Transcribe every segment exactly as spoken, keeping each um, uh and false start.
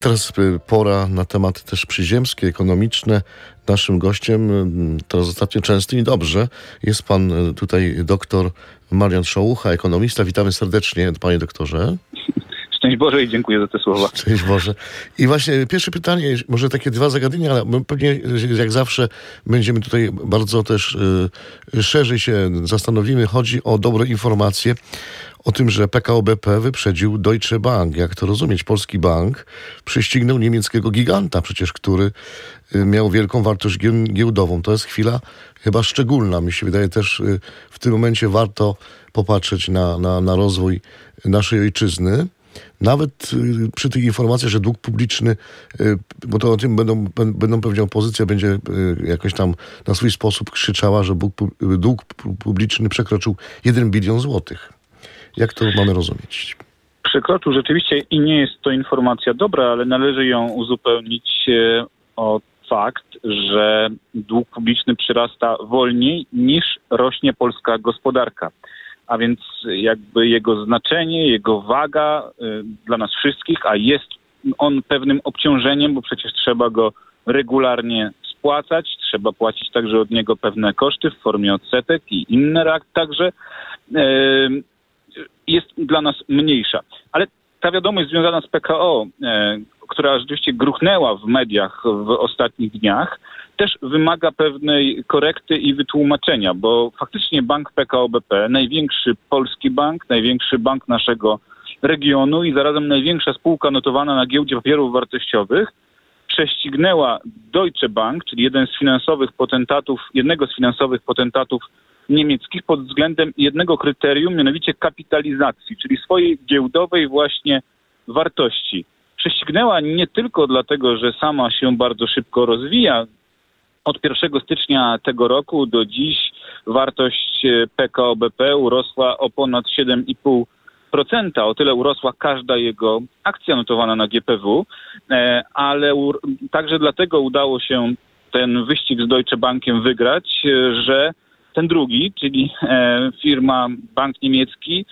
Teraz pora na tematy też przyziemskie, ekonomiczne. Naszym gościem, teraz ostatnio często i dobrze, jest pan tutaj doktor Marian Szołucha, ekonomista. Witamy serdecznie, panie doktorze. Szczęść Boże i dziękuję za te słowa. Szczęść Boże. I właśnie pierwsze pytanie, może takie dwa zagadnienia, ale my pewnie jak zawsze będziemy tutaj bardzo też y, szerzej się zastanowimy. Chodzi o dobre informacje o tym, że P K O B P wyprzedził Deutsche Bank. Jak to rozumieć? Polski bank prześcignął niemieckiego giganta, przecież który miał wielką wartość giełdową. To jest chwila chyba szczególna. Mi się wydaje też w tym momencie warto popatrzeć na, na, na rozwój naszej ojczyzny. Nawet przy tych informacjach, że dług publiczny, bo to o tym będą, będą pewnie opozycja będzie jakoś tam na swój sposób krzyczała, że dług publiczny przekroczył jeden bilion złotych. Jak to mamy rozumieć? Przekroczył rzeczywiście i nie jest to informacja dobra, ale należy ją uzupełnić o fakt, że dług publiczny przyrasta wolniej niż rośnie polska gospodarka. A więc jakby jego znaczenie, jego waga y, dla nas wszystkich, a jest on pewnym obciążeniem, bo przecież trzeba go regularnie spłacać, trzeba płacić także od niego pewne koszty w formie odsetek i inne także, y, jest dla nas mniejsza. Ale ta wiadomość związana z P K O, y, która rzeczywiście gruchnęła w mediach w ostatnich dniach, też wymaga pewnej korekty i wytłumaczenia, bo faktycznie bank P K O B P, największy polski bank, największy bank naszego regionu i zarazem największa spółka notowana na giełdzie papierów wartościowych, prześcignęła Deutsche Bank, czyli jeden z finansowych potentatów, jednego z finansowych potentatów niemieckich pod względem jednego kryterium, mianowicie kapitalizacji, czyli swojej giełdowej właśnie wartości. Prześcignęła nie tylko dlatego, że sama się bardzo szybko rozwija. Od pierwszego stycznia tego roku do dziś wartość P K O B P urosła o ponad siedem i pół procent. O tyle urosła każda jego akcja notowana na G P W, ale także dlatego udało się ten wyścig z Deutsche Bankiem wygrać, że ten drugi, czyli firma Bank Niemiecki,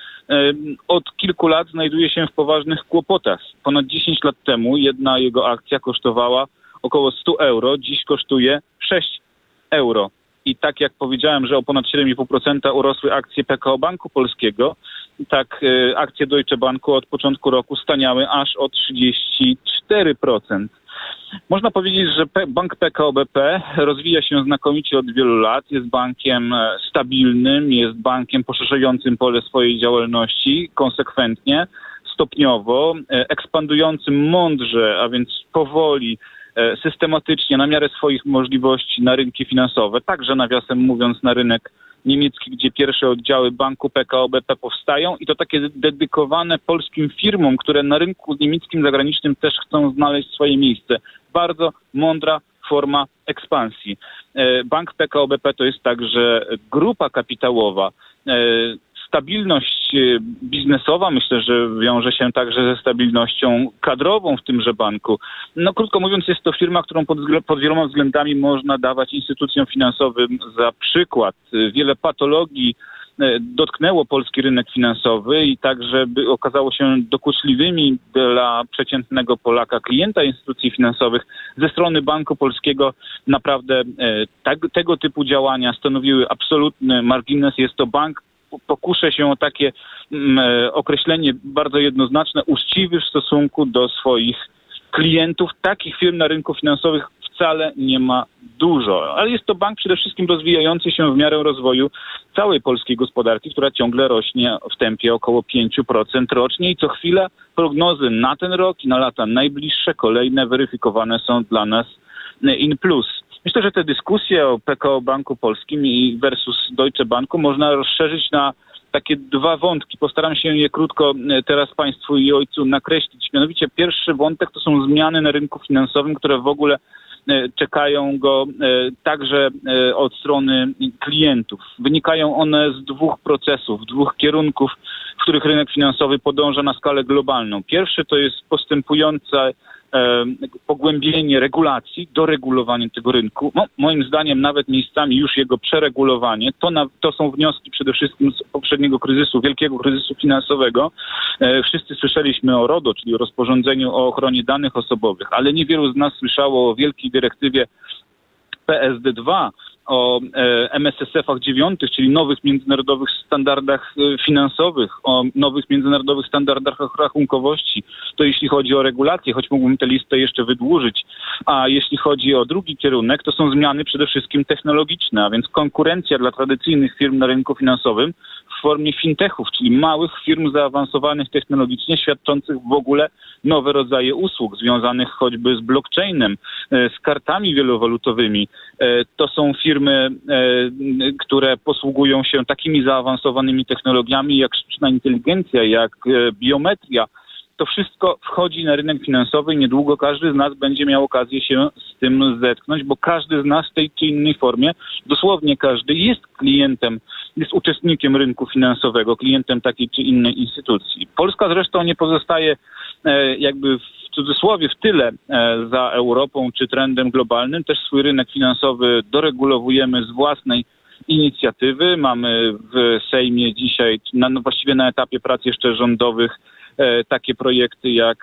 od kilku lat znajduje się w poważnych kłopotach. Ponad dziesięć lat temu jedna jego akcja kosztowała około sto euro, dziś kosztuje sześć euro. I tak jak powiedziałem, że o ponad siedem i pół procent urosły akcje P K O Banku Polskiego, tak y, akcje Deutsche Banku od początku roku staniały aż o trzydzieści cztery procent. Można powiedzieć, że P- bank P K O B P rozwija się znakomicie od wielu lat, jest bankiem stabilnym, jest bankiem poszerzającym pole swojej działalności konsekwentnie, stopniowo, ekspandującym mądrze, a więc powoli, systematycznie, na miarę swoich możliwości na rynki finansowe, także nawiasem mówiąc na rynek niemiecki, gdzie pierwsze oddziały banku P K O B P powstają i to takie dedykowane polskim firmom, które na rynku niemieckim, zagranicznym też chcą znaleźć swoje miejsce. Bardzo mądra forma ekspansji. Bank P K O B P to jest także grupa kapitałowa. Stabilność biznesowa, myślę, że wiąże się także ze stabilnością kadrową w tymże banku. No krótko mówiąc, jest to firma, którą pod, pod wieloma względami można dawać instytucjom finansowym za przykład. Wiele patologii dotknęło polski rynek finansowy i także by okazało się dokuczliwymi dla przeciętnego Polaka, klienta instytucji finansowych. Ze strony Banku Polskiego naprawdę tak, tego typu działania stanowiły absolutny margines. Jest to bank, pokuszę się o takie mm, określenie bardzo jednoznaczne, uczciwy w stosunku do swoich klientów. Takich firm na rynku finansowym wcale nie ma dużo, ale jest to bank przede wszystkim rozwijający się w miarę rozwoju całej polskiej gospodarki, która ciągle rośnie w tempie około pięć procent rocznie i co chwila prognozy na ten rok i na lata najbliższe, kolejne weryfikowane są dla nas in plus. Myślę, że te dyskusje o P K O Banku Polskim i versus Deutsche Banku można rozszerzyć na takie dwa wątki. Postaram się je krótko teraz Państwu i Ojcu nakreślić. Mianowicie pierwszy wątek to są zmiany na rynku finansowym, które w ogóle czekają go także od strony klientów. Wynikają one z dwóch procesów, dwóch kierunków, w których rynek finansowy podąża na skalę globalną. Pierwszy to jest postępujące e, pogłębienie regulacji, doregulowanie tego rynku. No, moim zdaniem nawet miejscami już jego przeregulowanie. To, na, to są wnioski przede wszystkim z poprzedniego kryzysu, wielkiego kryzysu finansowego. E, wszyscy słyszeliśmy o RODO, czyli o rozporządzeniu o ochronie danych osobowych, ale niewielu z nas słyszało o wielkiej dyrektywie P S D dwa, o e, M S S F-ach dziewiątych, czyli nowych międzynarodowych standardach e, finansowych, o nowych międzynarodowych standardach rachunkowości. To jeśli chodzi o regulacje, choć mógłbym tę listę jeszcze wydłużyć. A jeśli chodzi o drugi kierunek, to są zmiany przede wszystkim technologiczne, a więc konkurencja dla tradycyjnych firm na rynku finansowym w formie fintechów, czyli małych firm zaawansowanych technologicznie, świadczących w ogóle nowe rodzaje usług związanych choćby z blockchainem, e, z kartami wielowalutowymi. E, to są firmy, Firmy, e, które posługują się takimi zaawansowanymi technologiami jak sztuczna inteligencja, jak e, biometria. To wszystko wchodzi na rynek finansowy i niedługo każdy z nas będzie miał okazję się z tym zetknąć, bo każdy z nas w tej czy innej formie, dosłownie każdy, jest klientem, jest uczestnikiem rynku finansowego, klientem takiej czy innej instytucji. Polska zresztą nie pozostaje e, jakby w w cudzysłowie w tyle e, za Europą czy trendem globalnym. Też swój rynek finansowy doregulowujemy z własnej inicjatywy. Mamy w Sejmie dzisiaj, na, no właściwie na etapie prac jeszcze rządowych, e, takie projekty jak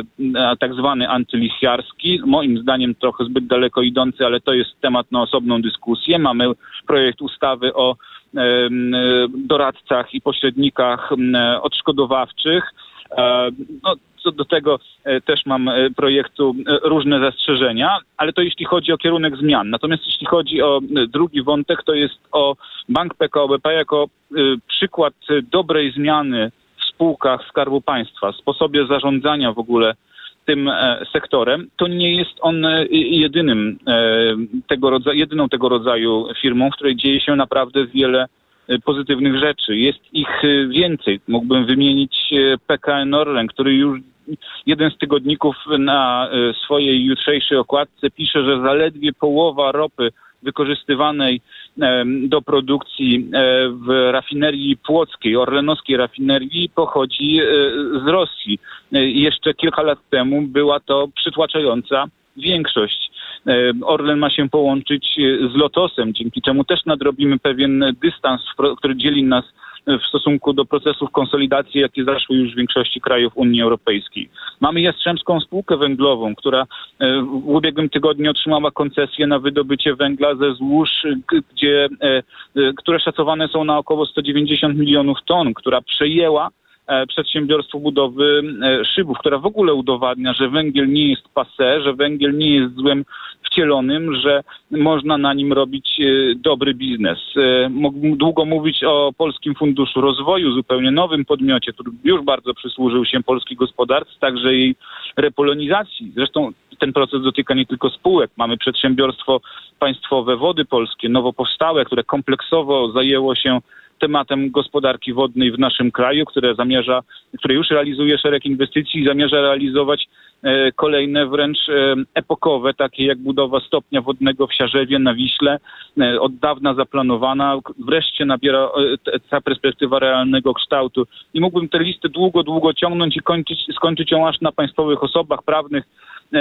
e, tak zwany antylichwiarski. Moim zdaniem trochę zbyt daleko idący, ale to jest temat na osobną dyskusję. Mamy projekt ustawy o e, doradcach i pośrednikach e, odszkodowawczych. E, no, Co do tego też mam projektu różne zastrzeżenia, ale to jeśli chodzi o kierunek zmian. Natomiast jeśli chodzi o drugi wątek, to jest o Bank P K O B P jako przykład dobrej zmiany w spółkach Skarbu Państwa, sposobie zarządzania w ogóle tym sektorem. To nie jest on jedynym tego rodzaju, jedyną tego rodzaju firmą, w której dzieje się naprawdę wiele pozytywnych rzeczy. Jest ich więcej. Mógłbym wymienić P K N Orlen, który już jeden z tygodników na swojej jutrzejszej okładce pisze, że zaledwie połowa ropy wykorzystywanej do produkcji w rafinerii płockiej, orlenowskiej rafinerii, pochodzi z Rosji. Jeszcze kilka lat temu była to przytłaczająca większość. Orlen ma się połączyć z Lotosem, dzięki czemu też nadrobimy pewien dystans, który dzieli nas w stosunku do procesów konsolidacji, jakie zaszły już w większości krajów Unii Europejskiej. Mamy Jastrzębską Spółkę Węglową, która w ubiegłym tygodniu otrzymała koncesję na wydobycie węgla ze złóż, gdzie, które szacowane są na około sto dziewięćdziesiąt milionów ton, która przejęła przedsiębiorstwo budowy szybów, która w ogóle udowadnia, że węgiel nie jest passé, że węgiel nie jest złem wcielonym, że można na nim robić dobry biznes. Mógłbym długo mówić o Polskim Funduszu Rozwoju, zupełnie nowym podmiocie, który już bardzo przysłużył się polskiej gospodarce, także jej repolonizacji. Zresztą ten proces dotyka nie tylko spółek. Mamy przedsiębiorstwo państwowe Wody Polskie, nowo powstałe, które kompleksowo zajęło się tematem gospodarki wodnej w naszym kraju, które zamierza, które już realizuje szereg inwestycji i zamierza realizować e, kolejne wręcz e, epokowe, takie jak budowa stopnia wodnego w Siarzewie na Wiśle, e, od dawna zaplanowana, wreszcie nabiera e, ta perspektywa realnego kształtu. I mógłbym tę listę długo, długo ciągnąć i kończyć, skończyć ją aż na państwowych osobach prawnych, e,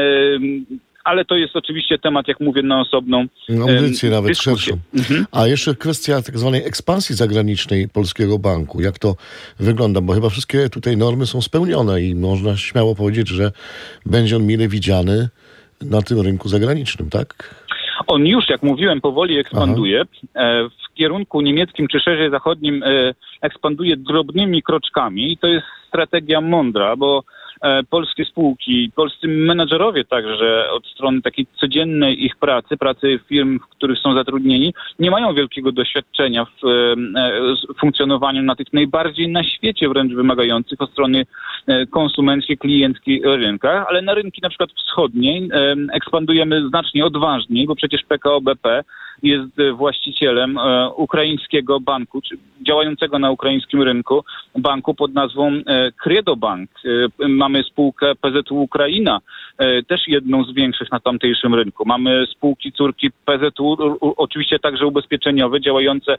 ale to jest oczywiście temat, jak mówię, na osobną audycję, nawet dyskusję. szerszą. Mhm. A jeszcze kwestia tak zwanej ekspansji zagranicznej Polskiego Banku. Jak to wygląda? Bo chyba wszystkie tutaj normy są spełnione i można śmiało powiedzieć, że będzie on mile widziany na tym rynku zagranicznym, tak? On już, jak mówiłem, powoli ekspanduje. Aha. W kierunku niemieckim czy szerzej zachodnim ekspanduje drobnymi kroczkami i to jest strategia mądra, bo polskie spółki, polscy menadżerowie także od strony takiej codziennej ich pracy, pracy firm, w których są zatrudnieni, nie mają wielkiego doświadczenia w funkcjonowaniu na tych najbardziej na świecie wręcz wymagających od strony konsumenckiej, klienckiej rynkach, ale na rynki na przykład wschodniej ekspandujemy znacznie odważniej, bo przecież P K O B P jest właścicielem e, ukraińskiego banku, czy działającego na ukraińskim rynku banku pod nazwą e, Credobank. E, mamy spółkę P Z U Ukraina, e, też jedną z większych na tamtejszym rynku. Mamy spółki córki P Z U, u, oczywiście także ubezpieczeniowe, działające e,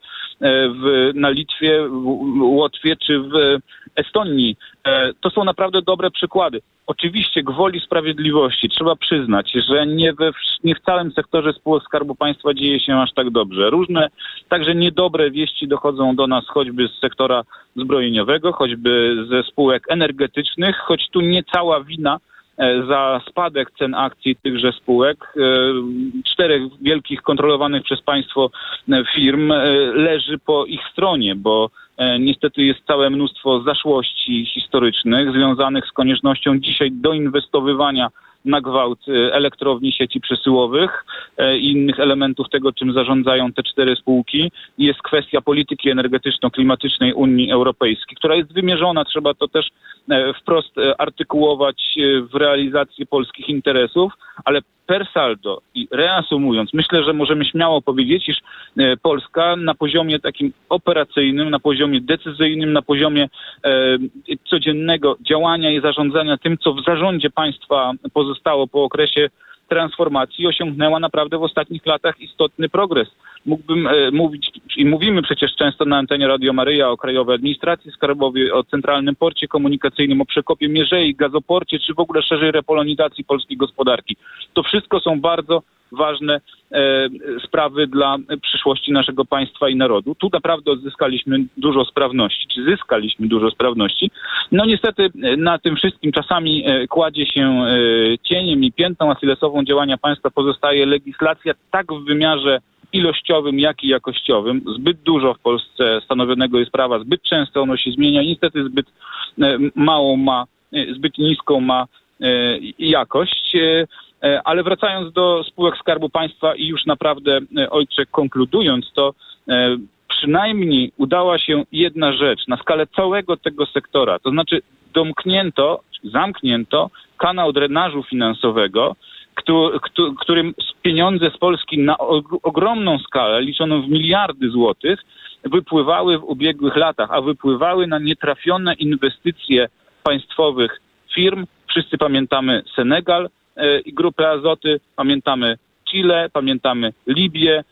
w, na Litwie, w Łotwie czy w Estonii. E, to są naprawdę dobre przykłady. Oczywiście gwoli sprawiedliwości trzeba przyznać, że nie, we, nie w całym sektorze spółek Skarbu Państwa dzieje się aż tak dobrze. Różne, także niedobre wieści dochodzą do nas choćby z sektora zbrojeniowego, choćby ze spółek energetycznych, choć tu nie cała wina e, za spadek cen akcji tychże spółek. E, czterech wielkich kontrolowanych przez państwo e, firm e, leży po ich stronie, bo niestety jest całe mnóstwo zaszłości historycznych związanych z koniecznością dzisiaj doinwestowywania na gwałt elektrowni, sieci przesyłowych i innych elementów tego, czym zarządzają te cztery spółki. Jest kwestia polityki energetyczno-klimatycznej Unii Europejskiej, która jest wymierzona, trzeba to też wprost artykułować, w realizację polskich interesów, ale per saldo i reasumując, myślę, że możemy śmiało powiedzieć, iż Polska na poziomie takim operacyjnym, na poziomie decyzyjnym, na poziomie e, codziennego działania i zarządzania tym, co w zarządzie państwa pozostało po okresie transformacji, osiągnęła naprawdę w ostatnich latach istotny progres. Mógłbym e, mówić, i mówimy przecież często na antenie Radio Maryja o Krajowej Administracji Skarbowej, o Centralnym Porcie Komunikacyjnym, o przekopie Mierzei, gazoporcie, czy w ogóle szerzej repolonizacji polskiej gospodarki. To wszystko są bardzo ważne e, sprawy dla przyszłości naszego państwa i narodu. Tu naprawdę odzyskaliśmy dużo sprawności, czy zyskaliśmy dużo sprawności. No niestety na tym wszystkim czasami e, kładzie się e, cieniem i piętną achillesową działania państwa pozostaje legislacja tak w wymiarze ilościowym, jak i jakościowym. Zbyt dużo w Polsce stanowionego jest prawa, zbyt często ono się zmienia, niestety zbyt e, małą ma, e, zbyt niską ma e, jakość. E, Ale wracając do spółek Skarbu Państwa i już naprawdę, ojcze, konkludując, to e, przynajmniej udała się jedna rzecz na skalę całego tego sektora, to znaczy domknięto, zamknięto kanał drenażu finansowego, który, którym pieniądze z Polski na ogromną skalę, liczoną w miliardy złotych, wypływały w ubiegłych latach, a wypływały na nietrafione inwestycje państwowych firm. Wszyscy pamiętamy Senegal i Grupę Azoty, pamiętamy Chile, pamiętamy Libię,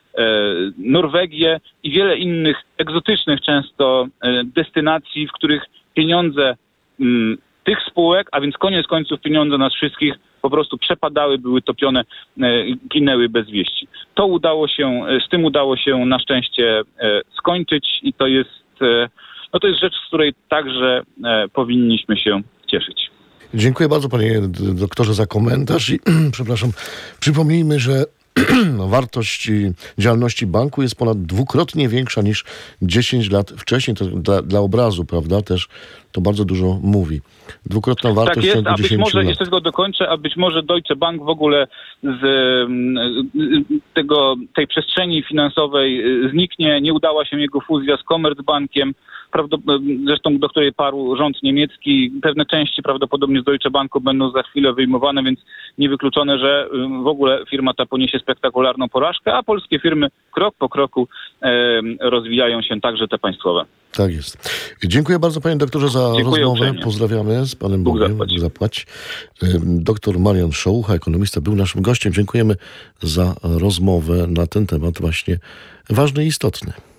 Norwegię i wiele innych egzotycznych często destynacji, w których pieniądze tych spółek, a więc koniec końców pieniądze nas wszystkich po prostu przepadały, były topione, ginęły bez wieści. To udało się, z tym udało się na szczęście skończyć i to jest, no to jest rzecz, z której także powinniśmy się cieszyć. Dziękuję bardzo, panie doktorze, za komentarz i przepraszam, przypomnijmy, że wartość działalności banku jest ponad dwukrotnie większa niż dziesięć lat wcześniej. To dla, dla obrazu, prawda, też to bardzo dużo mówi. Dwukrotna wartość tak jest, w ciągu a być dziesięciu może, lat. jeszcze tylko dokończę, a być może Deutsche Bank w ogóle z tego, tej przestrzeni finansowej zniknie, nie udała się jego fuzja z Commerzbankiem, zresztą do której parł rząd niemiecki. Pewne części prawdopodobnie z Deutsche Banku będą za chwilę wyjmowane, więc niewykluczone, że w ogóle firma ta poniesie spektakularną porażkę, a polskie firmy krok po kroku e, rozwijają się, także te państwowe. Tak jest. Dziękuję bardzo, panie doktorze, za Dziękuję rozmowę. uprzejmie. Pozdrawiamy z panem Bóg Bogiem. zapłać. Bóg zapłać. Doktor Marian Szołucha, ekonomista, był naszym gościem. Dziękujemy za rozmowę na ten temat właśnie ważny i istotny.